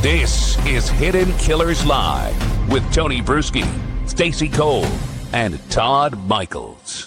This is Hidden Killers Live with Tony Bruschi, Stacey Cole, and Todd Michaels.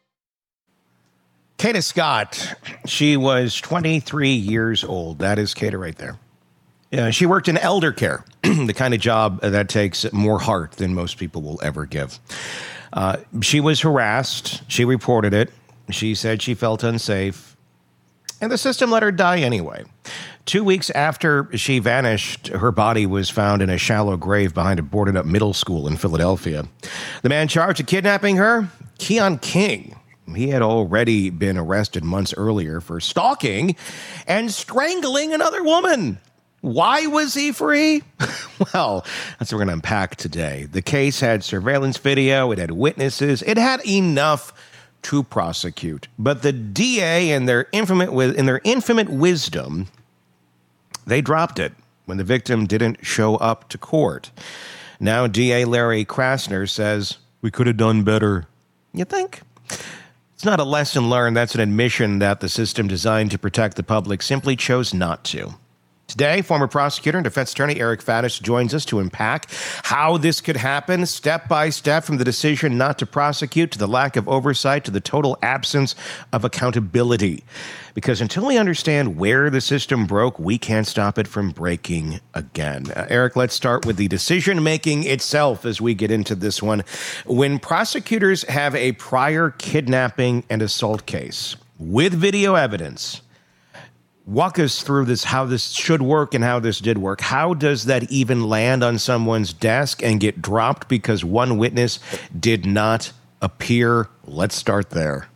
Kata Scott, she was 23 years old. That is Kata right there. She worked in elder care, the kind of job that takes more heart than most people will ever give. She was harassed. She reported it. She said she felt unsafe. And the system let her die anyway. 2 weeks after she vanished, her body was found in a shallow grave behind a boarded-up middle school in Philadelphia. The man charged with kidnapping her, Keon King. He had already been arrested months earlier for stalking and strangling another woman. Why was he free? Well, that's what we're going to unpack today. The case had surveillance video. It had witnesses. It had enough to prosecute. But the DA, in their infinite wisdom, they dropped it when the victim didn't show up to court. Now DA Larry Krasner says, we could have done better. You think? It's not a lesson learned. That's an admission that the system designed to protect the public simply chose not to. Today, former prosecutor and defense attorney Eric Fadis joins us to unpack how this could happen step by step, from the decision not to prosecute to the lack of oversight to the total absence of accountability. Because until we understand where the system broke, we can't stop it from breaking again. Eric, let's start with the decision-making itself as we get into this one. When prosecutors have a prior kidnapping and assault case with video evidence, walk us through this, how this should work and how this did work. How does that even land on someone's desk and get dropped because one witness did not appear? Let's start there.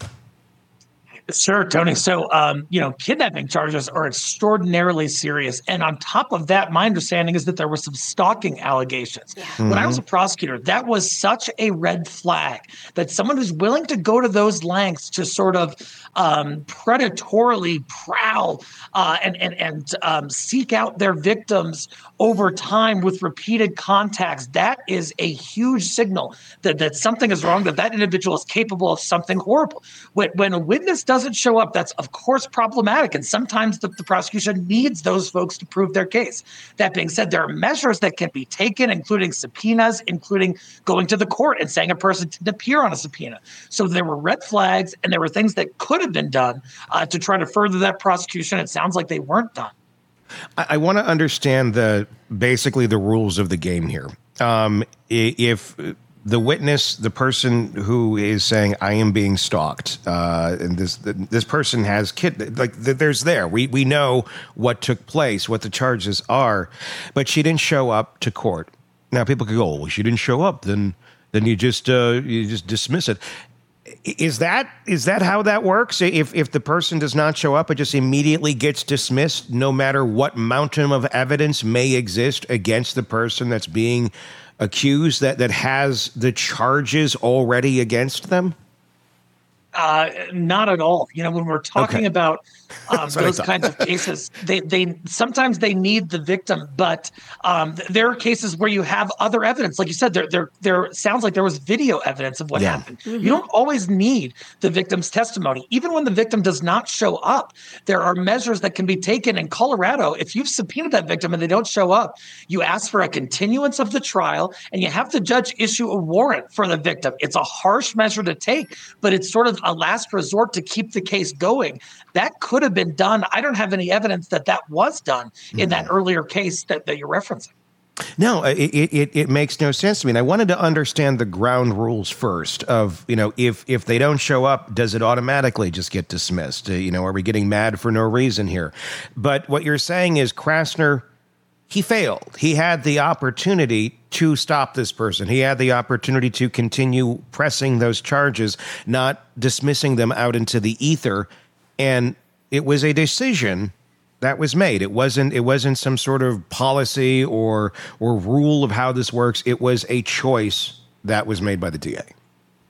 Sure, Tony. So, kidnapping charges are extraordinarily serious. And on top of that, my understanding is that there were some stalking allegations. Yeah. When I was a prosecutor, that was such a red flag that someone who's willing to go to those lengths to sort of predatorily prowl and seek out their victims over time with repeated contacts, that is a huge signal that something is wrong, that individual is capable of something horrible. When a witness doesn't show up, that's of course problematic. And sometimes the prosecution needs those folks to prove their case. That being said, there are measures that can be taken, including subpoenas, including going to the court and saying a person didn't appear on a subpoena. So there were red flags and there were things that could have been done to try to further that prosecution. It sounds like they weren't done. I want to understand basically the rules of the game here. If the witness, the person who is saying, I am being stalked, and this person has there's there. We know what took place, what the charges are, but she didn't show up to court. Now people could go, well, she didn't show up, then you just dismiss it. Is that how that works? If the person does not show up, it just immediately gets dismissed, no matter what mountain of evidence may exist against the person that's being accused, that has the charges already against them? Not at all. When we're talking about those kinds of cases, they sometimes they need the victim, but there are cases where you have other evidence. Like you said, there sounds like there was video evidence of what happened. Mm-hmm. You don't always need the victim's testimony. Even when the victim does not show up, there are measures that can be taken. In Colorado, if you've subpoenaed that victim and they don't show up, you ask for a continuance of the trial and you have the judge issue a warrant for the victim. It's a harsh measure to take, but it's sort of a last resort to keep the case going. That could have been done. I don't have any evidence that was done in that earlier case that you're referencing. No, it makes no sense to me. And I wanted to understand the ground rules first of, if they don't show up, does it automatically just get dismissed? Are we getting mad for no reason here? But what you're saying is Krasner, he failed. He had the opportunity to stop this person. He had the opportunity to continue pressing those charges, not dismissing them out into the ether. And it was a decision that was made. It wasn't some sort of policy or rule of how this works. It was a choice that was made by the DA.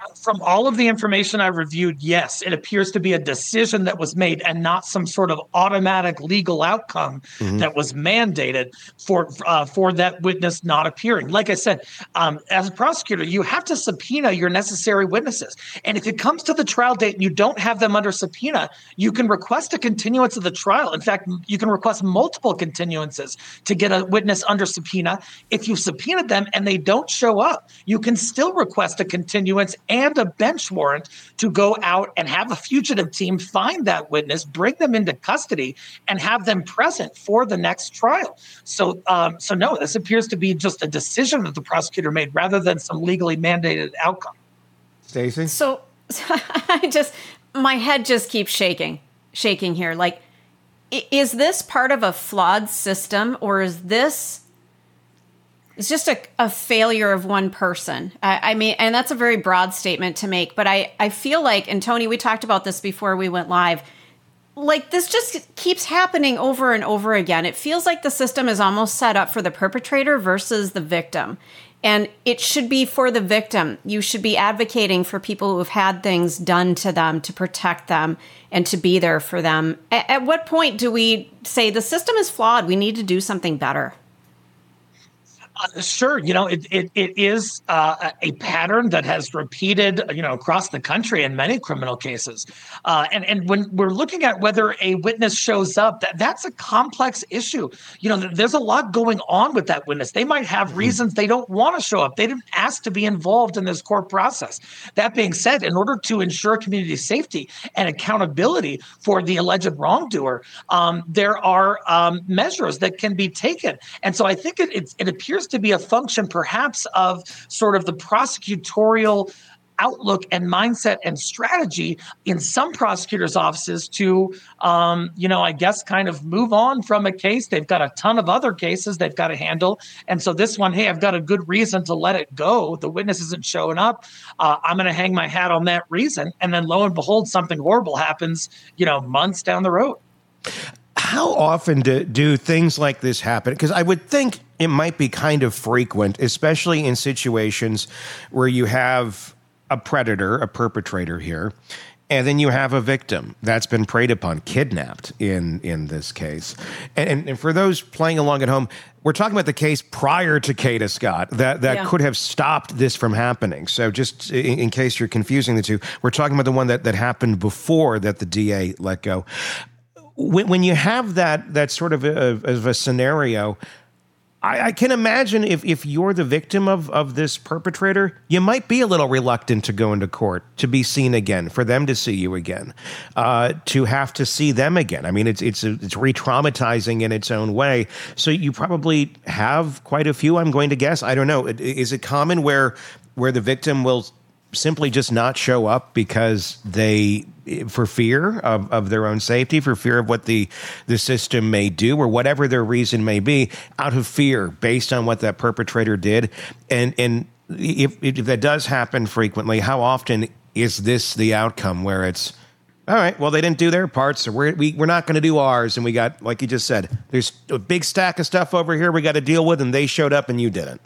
From all of the information I reviewed, yes, it appears to be a decision that was made and not some sort of automatic legal outcome that was mandated for that witness not appearing. Like I said, as a prosecutor, you have to subpoena your necessary witnesses. And if it comes to the trial date and you don't have them under subpoena, you can request a continuance of the trial. In fact, you can request multiple continuances to get a witness under subpoena. If you've subpoenaed them and they don't show up, you can still request a continuance and a bench warrant to go out and have a fugitive team find that witness, bring them into custody, and have them present for the next trial. So no, this appears to be just a decision that the prosecutor made rather than some legally mandated outcome. Stacey? So my head just keeps shaking here. Like, is this part of a flawed system, or is this... It's just a failure of one person. I mean, and that's a very broad statement to make, but I feel like, and Tony, we talked about this before we went live, like this just keeps happening over and over again. It feels like the system is almost set up for the perpetrator versus the victim. And it should be for the victim. You should be advocating for people who have had things done to them to protect them and to be there for them. At what point do we say the system is flawed? We need to do something better? Sure. It is a pattern that has repeated, across the country in many criminal cases. And when we're looking at whether a witness shows up, that's a complex issue. There's a lot going on with that witness. They might have reasons they don't want to show up. They didn't ask to be involved in this court process. That being said, in order to ensure community safety and accountability for the alleged wrongdoer, there are measures that can be taken. And so I think it appears to be a function perhaps of sort of the prosecutorial outlook and mindset and strategy in some prosecutors' offices to, I guess, kind of move on from a case. They've got a ton of other cases they've got to handle. And so this one, hey, I've got a good reason to let it go. The witness isn't showing up. I'm going to hang my hat on that reason. And then lo and behold, something horrible happens, months down the road. How often do things like this happen? Because I would think it might be kind of frequent, especially in situations where you have a predator, a perpetrator here, and then you have a victim that's been preyed upon, kidnapped in this case. And for those playing along at home, we're talking about the case prior to Kata Scott that could have stopped this from happening. So just in case you're confusing the two, we're talking about the one that happened before that the DA let go. When you have that sort of a scenario, I can imagine if you're the victim of this perpetrator, you might be a little reluctant to go into court, to be seen again, for them to see you again, to have to see them again. I mean, it's re-traumatizing in its own way. So you probably have quite a few, I'm going to guess. I don't know. Is it common where the victim will simply just not show up because for fear of their own safety, for fear of what the system may do, or whatever their reason may be, out of fear based on what that perpetrator did? And if that does happen frequently, how often is this the outcome where it's, all right, well, they didn't do their part, so we're not going to do ours, and we got, like you just said, there's a big stack of stuff over here we got to deal with, and they showed up and you didn't?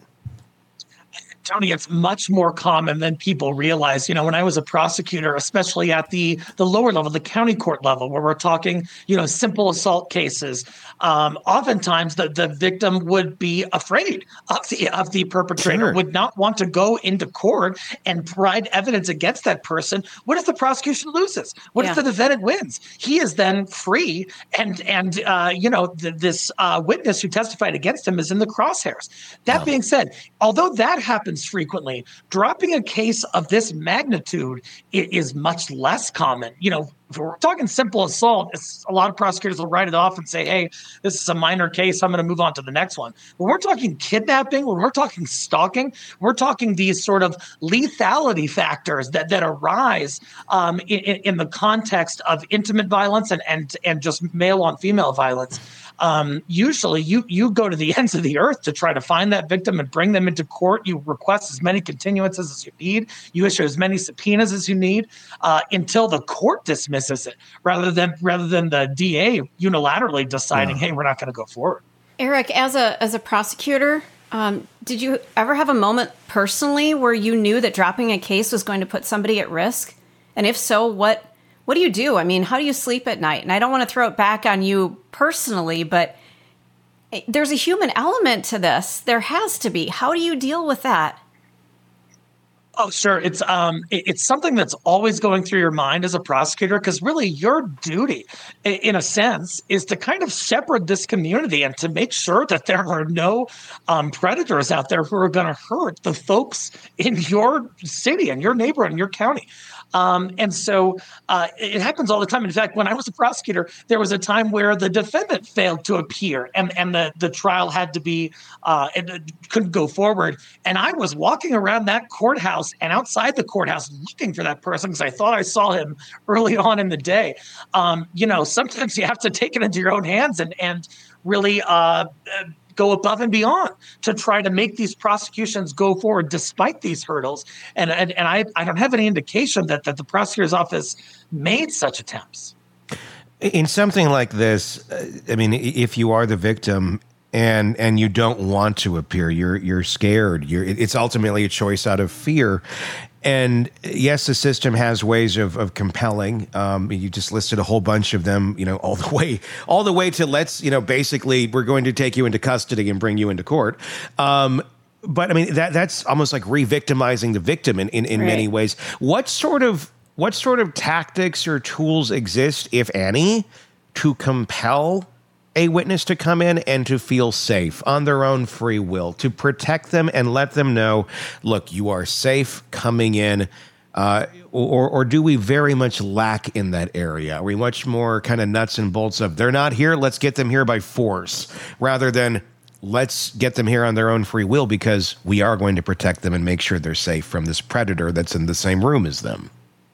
Tony, it's much more common than people realize. When I was a prosecutor, especially at the lower level, the county court level, where we're talking, simple assault cases, oftentimes the victim would be afraid of the perpetrator, Sure. would not want to go into court and provide evidence against that person. What if the prosecution loses? What if the defendant wins? He is then free, and this witness who testified against him is in the crosshairs. That being said, although that happens frequently, dropping a case of this magnitude is much less common. If we're talking simple assault, a lot of prosecutors will write it off and say, hey, this is a minor case, I'm going to move on to the next one. When we're talking kidnapping, when we're talking stalking, we're talking these sort of lethality factors that arise in the context of intimate violence and just male on female violence. Usually you go to the ends of the earth to try to find that victim and bring them into court. You request as many continuances as you need. You issue as many subpoenas as you need until the court dismisses it, rather than the DA unilaterally deciding, hey, we're not going to go forward. Eric, as a prosecutor, Did you ever have a moment personally where you knew that dropping a case was going to put somebody at risk? And if so, what do you do? I mean, how do you sleep at night? And I don't want to throw it back on you personally, but there's a human element to this. There has to be. How do you deal with that? Oh, sure. It's something that's always going through your mind as a prosecutor, because really your duty, in a sense, is to kind of shepherd this community and to make sure that there are no predators out there who are going to hurt the folks in your city and your neighborhood and your county. And so it happens all the time. In fact, when I was a prosecutor, there was a time where the defendant failed to appear and the trial had to be, couldn't go forward. And I was walking around that courthouse and outside the courthouse looking for that person because I thought I saw him early on in the day. Sometimes you have to take it into your own hands and really go above and beyond to try to make these prosecutions go forward despite these hurdles. And I don't have any indication that the prosecutor's office made such attempts. In something like this, I mean, if you are the victim and you don't want to appear, you're scared. It's ultimately a choice out of fear. And yes, the system has ways of compelling. You just listed a whole bunch of them, all the way to basically we're going to take you into custody and bring you into court. But I mean, that's almost like re-victimizing the victim in right. many ways. What sort of tactics or tools exist, if any, to compel a witness to come in and to feel safe on their own free will, to protect them and let them know, look, you are safe coming in, or do we very much lack in that area? Are we much more kind of nuts and bolts of they're not here, let's get them here by force, rather than let's get them here on their own free will because we are going to protect them and make sure they're safe from this predator that's in the same room as them?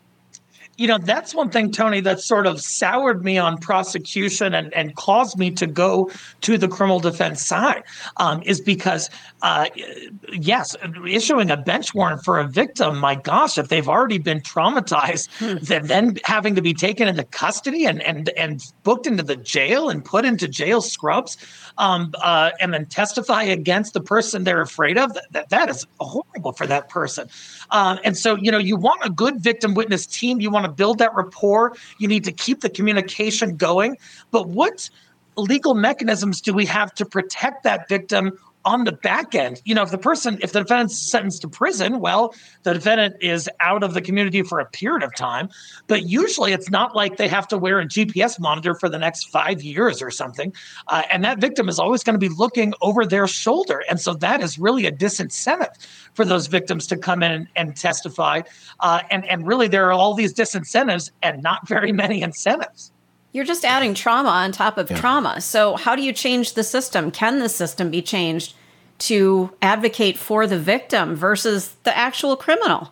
That's one thing, Tony, that sort of soured me on prosecution and caused me to go to the criminal defense side, is because, yes, issuing a bench warrant for a victim, my gosh, if they've already been traumatized, then having to be taken into custody and booked into the jail and put into jail scrubs, and then testify against the person they're afraid of, that is horrible for that person. And so, you want a good victim witness team. You want to build that rapport. You need to keep the communication going. But what legal mechanisms do we have to protect that victim on the back end? If the defendant's sentenced to prison, well, the defendant is out of the community for a period of time. But usually it's not like they have to wear a GPS monitor for the next 5 years or something. And that victim is always going to be looking over their shoulder. And so that is really a disincentive for those victims to come in and testify. And really, there are all these disincentives and not very many incentives. You're just adding trauma on top of trauma. So how do you change the system? Can the system be changed to advocate for the victim versus the actual criminal?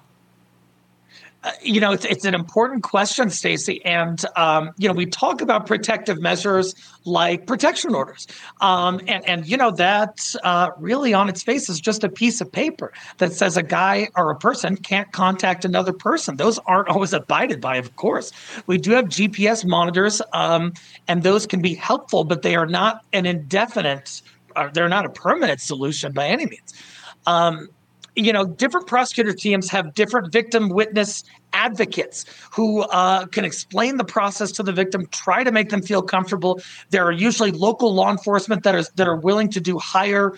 It's an important question, Stacey. And, we talk about protective measures like protection orders. That really on its face is just a piece of paper that says a guy or a person can't contact another person. Those aren't always abided by, of course. We do have GPS monitors, and those can be helpful, but they are not an indefinite, they're not a permanent solution by any means. Different prosecutor teams have different victim witness advocates who can explain the process to the victim, try to make them feel comfortable. There are usually local law enforcement that are willing to do higher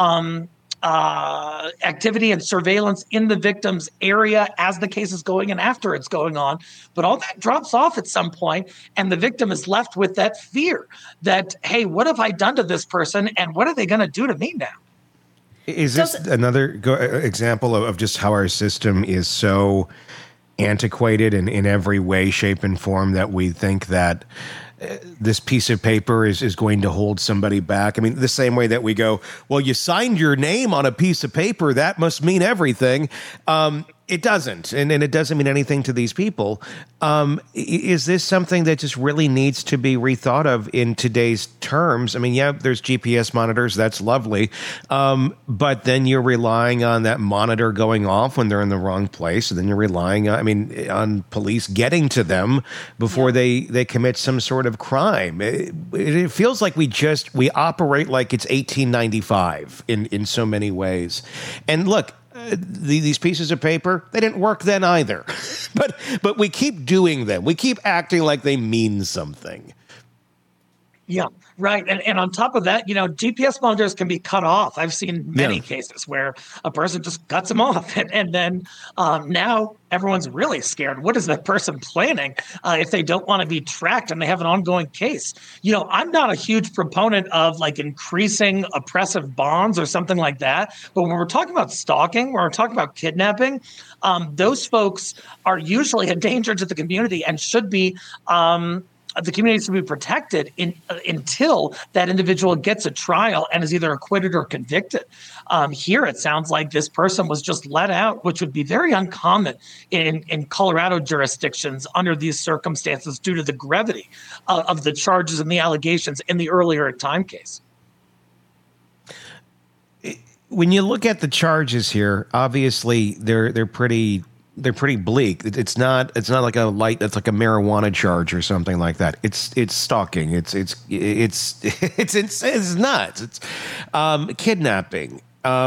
activity and surveillance in the victim's area as the case is going and after it's going on. But all that drops off at some point, and the victim is left with that fear that, hey, what have I done to this person, and what are they going to do to me now? Is this another example of just how our system is so antiquated in every way, shape, and form that we think that this piece of paper is going to hold somebody back? I mean, the same way that we go, well, you signed your name on a piece of paper, that must mean everything. It doesn't, and it doesn't mean anything to these people. Is this something that just really needs to be rethought of in today's terms? I mean, yeah, there's GPS monitors. That's lovely. But then you're relying on that monitor going off when they're in the wrong place. And then you're relying on police getting to them before they commit some sort of crime. It feels like we operate like it's 1895 in so many ways. And look, these pieces of paper, they didn't work then either. but we keep doing them. We keep acting like they mean something. Yeah, right. And on top of that, GPS monitors can be cut off. I've seen many cases where a person just cuts them off. And then now everyone's really scared. What is that person planning if they don't want to be tracked and they have an ongoing case? I'm not a huge proponent of like increasing oppressive bonds or something like that. But when we're talking about stalking, when we're talking about kidnapping, those folks are usually a danger to the community and should be the community should be protected until that individual gets a trial and is either acquitted or convicted. Here, it sounds like this person was just let out, which would be very uncommon in Colorado jurisdictions under these circumstances due to the gravity of the charges and the allegations in the earlier time case. When you look at the charges here, obviously they're pretty bleak. It's not like a marijuana charge or something like that. It's stalking. It's nuts. It's kidnapping.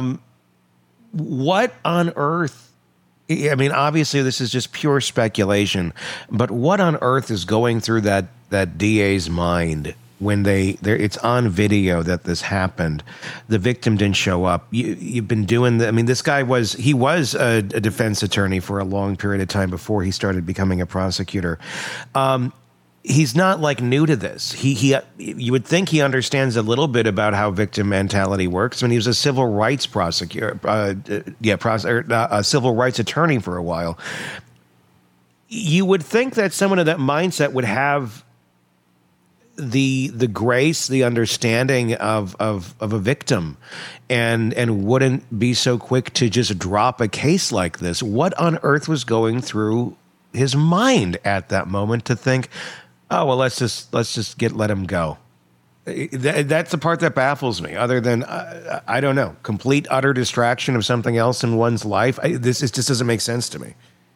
What on earth? I mean, obviously this is just pure speculation, but what on earth is going through that DA's mind when it's on video that this happened? The victim didn't show up. You've been doing this guy was a defense attorney for a long period of time before he started becoming a prosecutor. He's not like new to this. You would think he understands a little bit about how victim mentality works. He was a civil rights prosecutor, a civil rights attorney for a while. You would think that someone of that mindset would have the grace, the understanding of a victim, and wouldn't be so quick to just drop a case like this. What on earth was going through his mind at that moment to think, oh well, let's just let him go? That's the part that baffles me. Other than I don't know, complete utter distraction of something else in one's life. This just doesn't make sense to me.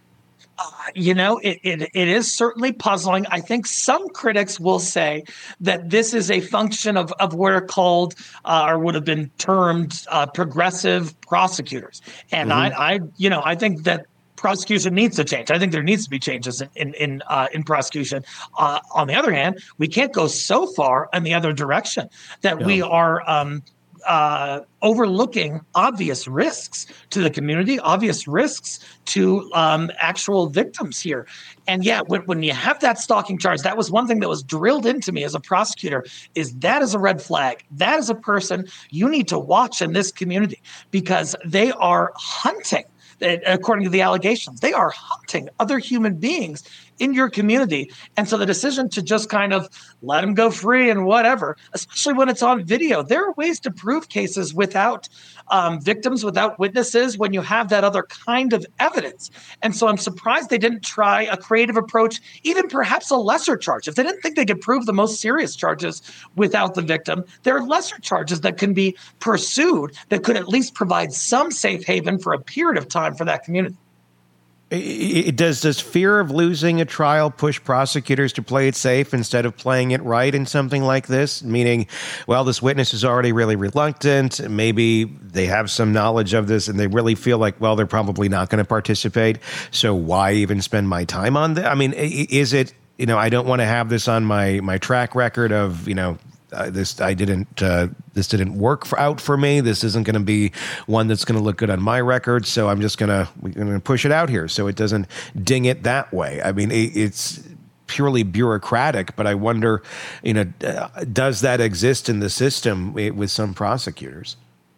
It is certainly puzzling. I think some critics will say that this is a function of what are called or would have been termed progressive prosecutors. And I think that prosecution needs to change. I think there needs to be changes in prosecution. On the other hand, we can't go so far in the other direction that we are overlooking obvious risks to the community, obvious risks to actual victims here. And when you have that stalking charge, that was one thing that was drilled into me as a prosecutor, is that is a red flag. That is a person you need to watch in this community because they are hunting. According to the allegations, they are hunting other human beings in your community. And so the decision to just kind of let them go free and whatever, especially when it's on video, there are ways to prove cases without victims, without witnesses, when you have that other kind of evidence. And so I'm surprised they didn't try a creative approach, even perhaps a lesser charge. If they didn't think they could prove the most serious charges without the victim, there are lesser charges that can be pursued that could at least provide some safe haven for a period of time for that community. Does fear of losing a trial push prosecutors to play it safe instead of playing it right in something like this? Meaning, well, this witness is already really reluctant. Maybe they have some knowledge of this and they really feel like, well, they're probably not going to participate. So why even spend my time on this? I mean, is it, I don't want to have this on my track record of, this didn't work out for me. This isn't going to be one that's going to look good on my record. So I'm just we're going to push it out here so it doesn't ding it that way. I mean, it's purely bureaucratic, but I wonder, does that exist in the system with some prosecutors?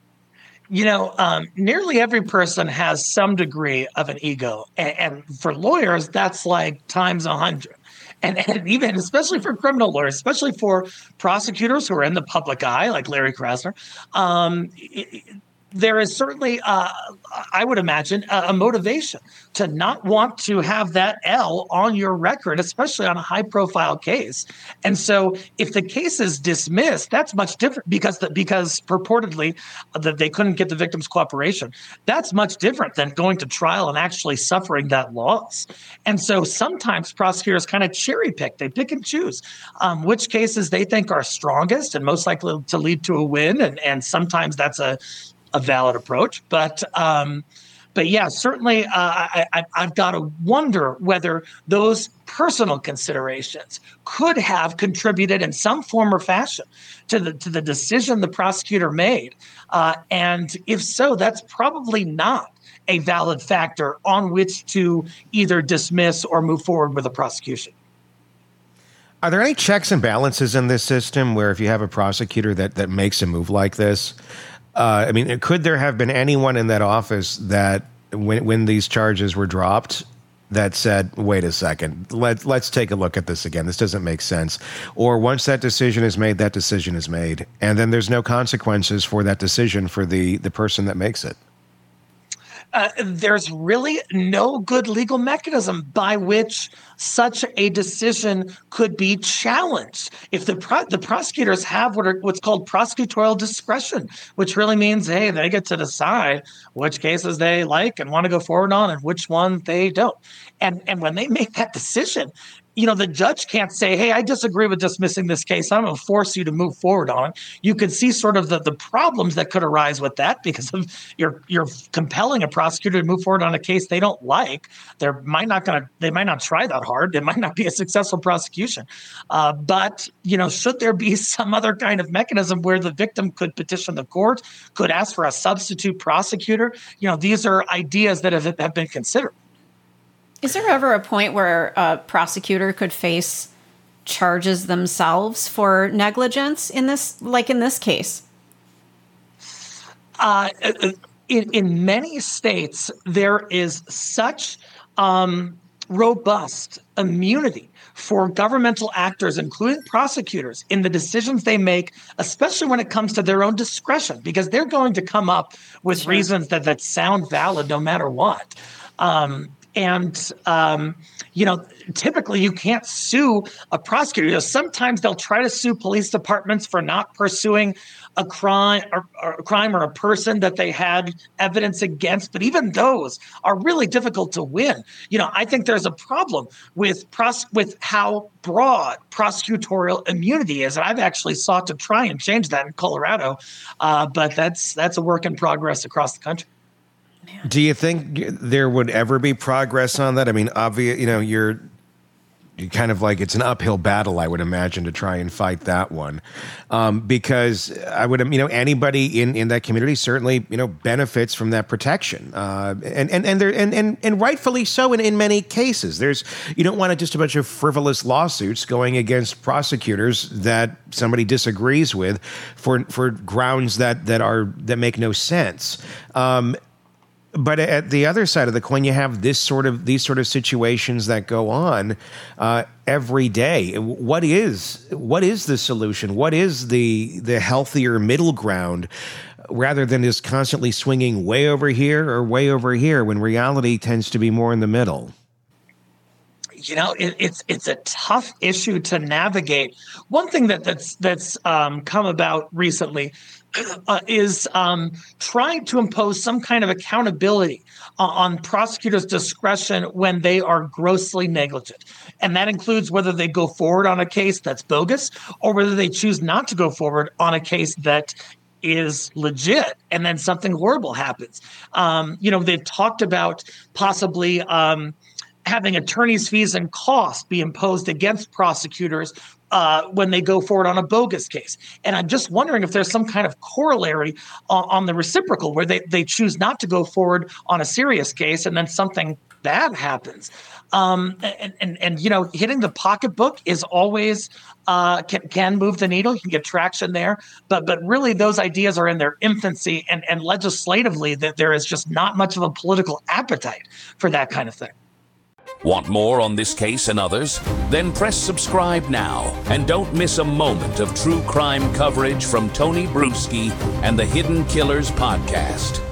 Nearly every person has some degree of an ego. And for lawyers, that's like times 100. And even, especially for criminal lawyers, especially for prosecutors who are in the public eye, like Larry Krasner, there is certainly, I would imagine, a motivation to not want to have that L on your record, especially on a high-profile case. And so, if the case is dismissed, that's much different because purportedly that they couldn't get the victim's cooperation. That's much different than going to trial and actually suffering that loss. And so, sometimes prosecutors kind of cherry pick; they pick and choose which cases they think are strongest and most likely to lead to a win. And sometimes that's a valid approach, but yeah, certainly I've got to wonder whether those personal considerations could have contributed in some form or fashion to the decision the prosecutor made, and if so, that's probably not a valid factor on which to either dismiss or move forward with a prosecution. Are there any checks and balances in this system where if you have a prosecutor that makes a move like this? I mean, could there have been anyone in that office that when these charges were dropped that said, wait a second, let's take a look at this again. This doesn't make sense. Or once that decision is made, that decision is made. And then there's no consequences for that decision for the person that makes it. There's really no good legal mechanism by which such a decision could be challenged. If the prosecutors have what's called prosecutorial discretion, which really means, hey, they get to decide which cases they like and want to go forward on and which one they don't. And when they make that decision, the judge can't say, hey, I disagree with dismissing this case. I'm going to force you to move forward on it. You could see sort of the problems that could arise with that because of you're compelling a prosecutor to move forward on a case they don't like. They might not try that hard. It might not be a successful prosecution. But should there be some other kind of mechanism where the victim could petition the court, could ask for a substitute prosecutor? These are ideas that have been considered. Is there ever a point where a prosecutor could face charges themselves for negligence in this case? In many states, there is such robust immunity for governmental actors, including prosecutors, in the decisions they make, especially when it comes to their own discretion, because they're going to come up with reasons that sound valid no matter what. Typically you can't sue a prosecutor. Sometimes they'll try to sue police departments for not pursuing a crime or a person that they had evidence against. But even those are really difficult to win. I think there's a problem with how broad prosecutorial immunity is. And I've actually sought to try and change that in Colorado. But that's a work in progress across the country. Do you think there would ever be progress on that? I mean, obvious, you're kind of like it's an uphill battle, I would imagine, to try and fight that one, because I would, anybody in that community certainly, benefits from that protection, and rightfully so in many cases. You don't want just a bunch of frivolous lawsuits going against prosecutors that somebody disagrees with for grounds that make no sense. But at the other side of the coin, you have these sort of situations that go on every day. What is the solution? What is the healthier middle ground, rather than just constantly swinging way over here or way over here, when reality tends to be more in the middle? It's a tough issue to navigate. One thing that's come about recently is trying to impose some kind of accountability on prosecutors' discretion when they are grossly negligent. And that includes whether they go forward on a case that's bogus or whether they choose not to go forward on a case that is legit and then something horrible happens. They've talked about possibly having attorneys' fees and costs be imposed against prosecutors when they go forward on a bogus case. And I'm just wondering if there's some kind of corollary on the reciprocal where they choose not to go forward on a serious case and then something bad happens. Hitting the pocketbook is always can move the needle. You can get traction there. But really those ideas are in their infancy, and legislatively that there is just not much of a political appetite for that kind of thing. Want more on this case and others? Then press subscribe now and don't miss a moment of true crime coverage from Tony Bruschi and the Hidden Killers podcast.